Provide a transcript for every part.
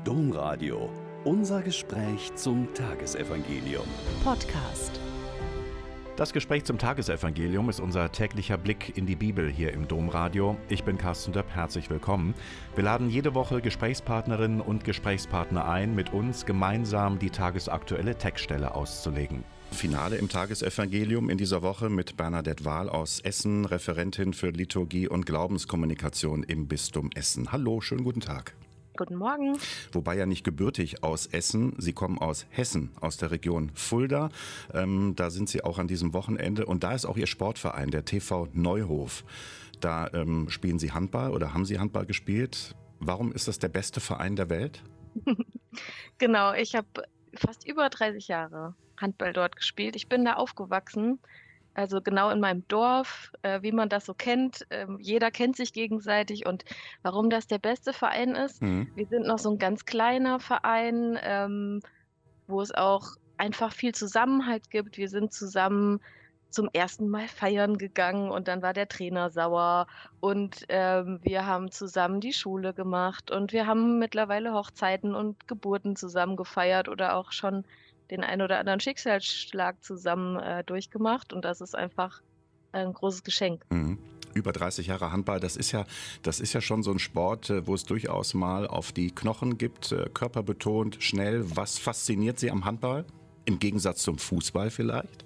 Domradio. Unser Gespräch zum Tagesevangelium. Podcast. Das Gespräch zum Tagesevangelium ist unser täglicher Blick in die Bibel hier im Domradio. Ich bin Carsten Döpp, herzlich willkommen. Wir laden jede Woche Gesprächspartnerinnen und Gesprächspartner ein, mit uns gemeinsam die tagesaktuelle Textstelle auszulegen. Finale im Tagesevangelium in dieser Woche mit Bernadette Wahl aus Essen, Referentin für Liturgie und Glaubenskommunikation im Bistum Essen. Hallo, schönen guten Tag. Guten Morgen. Wobei ja nicht gebürtig aus Essen, Sie kommen aus Hessen, aus der Region Fulda. Da sind Sie auch an diesem Wochenende und da ist auch Ihr Sportverein, der TV Neuhof. Da spielen Sie Handball oder haben Sie Handball gespielt. Warum ist das der beste Verein der Welt? Genau, ich habe fast über 30 Jahre Handball dort gespielt. Ich bin da aufgewachsen, also genau in meinem Dorf, wie man das so kennt. Jeder kennt sich gegenseitig und warum das der beste Verein ist, wir sind noch so ein ganz kleiner Verein, wo es auch einfach viel Zusammenhalt gibt. Wir sind zusammen zum ersten Mal feiern gegangen und dann war der Trainer sauer und wir haben zusammen die Schule gemacht und wir haben mittlerweile Hochzeiten und Geburten zusammen gefeiert oder auch schon den ein oder anderen Schicksalsschlag zusammen durchgemacht und das ist einfach ein großes Geschenk. Über 30 Jahre Handball, das ist ja schon so ein Sport, wo es durchaus mal auf die Knochen gibt, körperbetont, schnell. Was fasziniert Sie am Handball? Im Gegensatz zum Fußball vielleicht?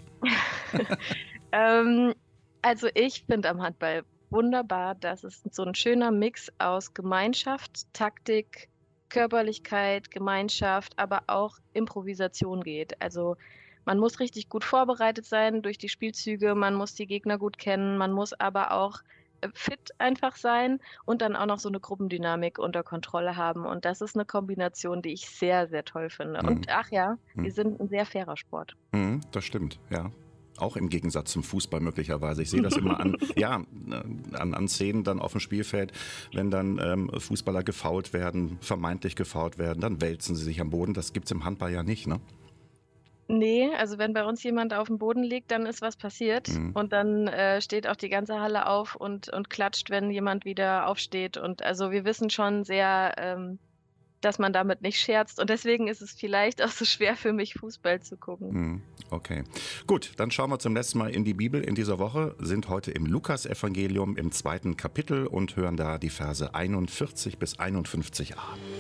Also ich finde am Handball wunderbar, dass es so ein schöner Mix aus Gemeinschaft, Taktik, Körperlichkeit, Gemeinschaft, aber auch Improvisation geht. Also man muss richtig gut vorbereitet sein durch die Spielzüge, man muss die Gegner gut kennen, man muss aber auch fit einfach sein und dann auch noch so eine Gruppendynamik unter Kontrolle haben. Und das ist eine Kombination, die ich sehr, sehr toll finde. Und wir sind ein sehr fairer Sport. Das stimmt, ja. Auch im Gegensatz zum Fußball möglicherweise. Ich sehe das immer an Szenen dann auf dem Spielfeld, wenn dann Fußballer gefoult werden, vermeintlich gefoult werden, dann wälzen sie sich am Boden. Das gibt's im Handball ja nicht, ne? Nee, also wenn bei uns jemand auf dem Boden liegt, dann ist was passiert und dann steht auch die ganze Halle auf und klatscht, wenn jemand wieder aufsteht. Und also wir wissen schon sehr, dass man damit nicht scherzt und deswegen ist es vielleicht auch so schwer für mich, Fußball zu gucken. Okay, gut, dann schauen wir zum letzten Mal in die Bibel in dieser Woche, sind heute im Lukas-Evangelium im 2. Kapitel und hören da die Verse 41 bis 51a.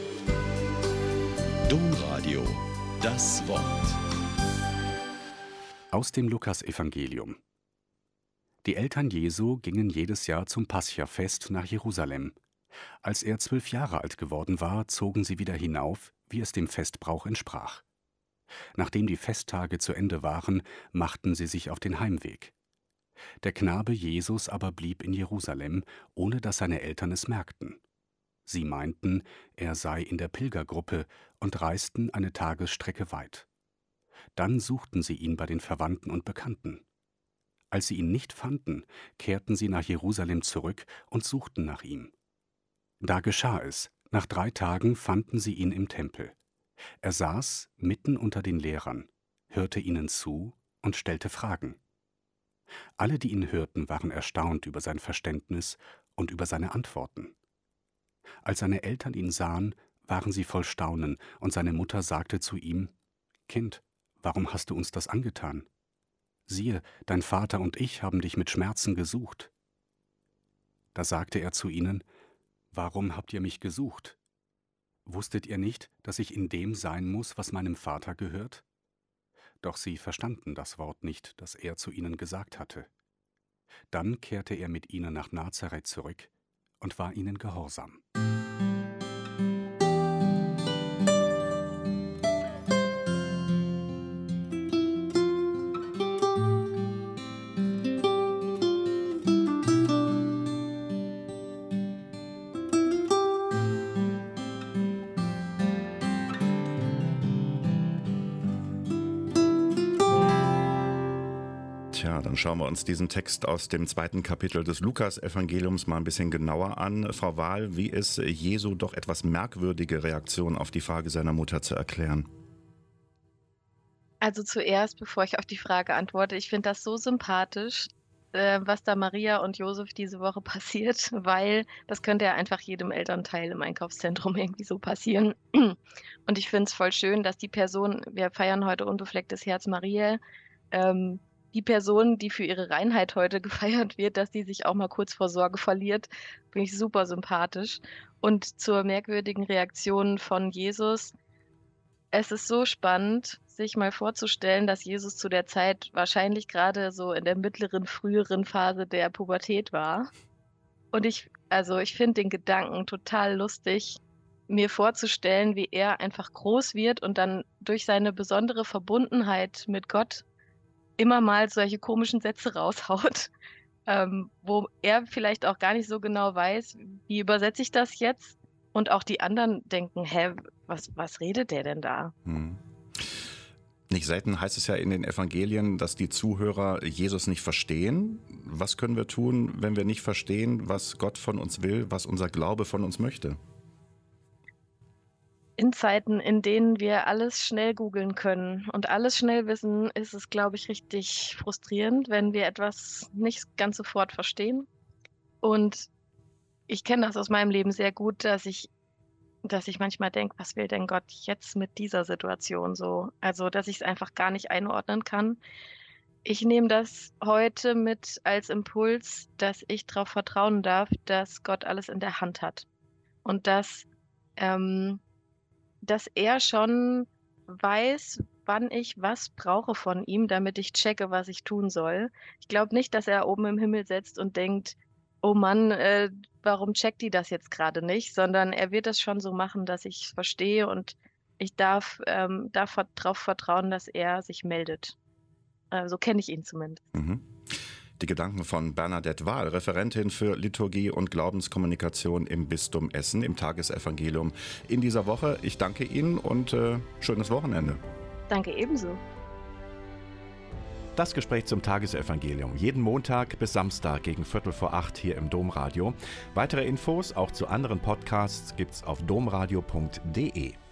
Domradio, das Wort. Aus dem Lukas-Evangelium. Die Eltern Jesu gingen jedes Jahr zum Paschafest nach Jerusalem. Als er 12 Jahre alt geworden war, zogen sie wieder hinauf, wie es dem Festbrauch entsprach. Nachdem die Festtage zu Ende waren, machten sie sich auf den Heimweg. Der Knabe Jesus aber blieb in Jerusalem, ohne dass seine Eltern es merkten. Sie meinten, er sei in der Pilgergruppe und reisten eine Tagesstrecke weit. Dann suchten sie ihn bei den Verwandten und Bekannten. Als sie ihn nicht fanden, kehrten sie nach Jerusalem zurück und suchten nach ihm. Da geschah es, nach 3 Tagen fanden sie ihn im Tempel. Er saß mitten unter den Lehrern, hörte ihnen zu und stellte Fragen. Alle, die ihn hörten, waren erstaunt über sein Verständnis und über seine Antworten. Als seine Eltern ihn sahen, waren sie voll Staunen, und seine Mutter sagte zu ihm: »Kind, warum hast du uns das angetan? Siehe, dein Vater und ich haben dich mit Schmerzen gesucht.« Da sagte er zu ihnen: »Warum habt ihr mich gesucht? Wusstet ihr nicht, dass ich in dem sein muss, was meinem Vater gehört?« Doch sie verstanden das Wort nicht, das er zu ihnen gesagt hatte. Dann kehrte er mit ihnen nach Nazareth zurück und war ihnen gehorsam. Tja, dann schauen wir uns diesen Text aus dem 2. Kapitel des Lukas-Evangeliums mal ein bisschen genauer an. Frau Wahl, wie ist Jesu doch etwas merkwürdige Reaktion auf die Frage seiner Mutter zu erklären? Also zuerst, bevor ich auf die Frage antworte, ich finde das so sympathisch, was da Maria und Josef diese Woche passiert, weil das könnte ja einfach jedem Elternteil im Einkaufszentrum irgendwie so passieren. Und ich finde es voll schön, dass die Person, wir feiern heute Unbeflecktes Herz Mariä, die Person, die für ihre Reinheit heute gefeiert wird, dass die sich auch mal kurz vor Sorge verliert, finde ich super sympathisch. Und zur merkwürdigen Reaktion von Jesus. Es ist so spannend, sich mal vorzustellen, dass Jesus zu der Zeit wahrscheinlich gerade so in der mittleren, früheren Phase der Pubertät war. Und ich finde den Gedanken total lustig, mir vorzustellen, wie er einfach groß wird und dann durch seine besondere Verbundenheit mit Gott immer mal solche komischen Sätze raushaut, wo er vielleicht auch gar nicht so genau weiß, wie übersetze ich das jetzt? Und auch die anderen denken, was redet der denn da? Nicht selten heißt es ja in den Evangelien, dass die Zuhörer Jesus nicht verstehen. Was können wir tun, wenn wir nicht verstehen, was Gott von uns will, was unser Glaube von uns möchte? In Zeiten, in denen wir alles schnell googeln können und alles schnell wissen, ist es, glaube ich, richtig frustrierend, wenn wir etwas nicht ganz sofort verstehen. Und ich kenne das aus meinem Leben sehr gut, dass ich manchmal denke, was will denn Gott jetzt mit dieser Situation so? Also, dass ich es einfach gar nicht einordnen kann. Ich nehme das heute mit als Impuls, dass ich darauf vertrauen darf, dass Gott alles in der Hand hat. Und dass er schon weiß, wann ich was brauche von ihm, damit ich checke, was ich tun soll. Ich glaube nicht, dass er oben im Himmel sitzt und denkt, oh Mann, warum checkt die das jetzt gerade nicht? Sondern er wird das schon so machen, dass ich es verstehe und ich darf darauf vertrauen, dass er sich meldet. So kenne ich ihn zumindest. Die Gedanken von Bernadette Wahl, Referentin für Liturgie und Glaubenskommunikation im Bistum Essen im Tagesevangelium in dieser Woche. Ich danke Ihnen und schönes Wochenende. Danke ebenso. Das Gespräch zum Tagesevangelium jeden Montag bis Samstag gegen 7:45 hier im Domradio. Weitere Infos auch zu anderen Podcasts gibt's auf domradio.de.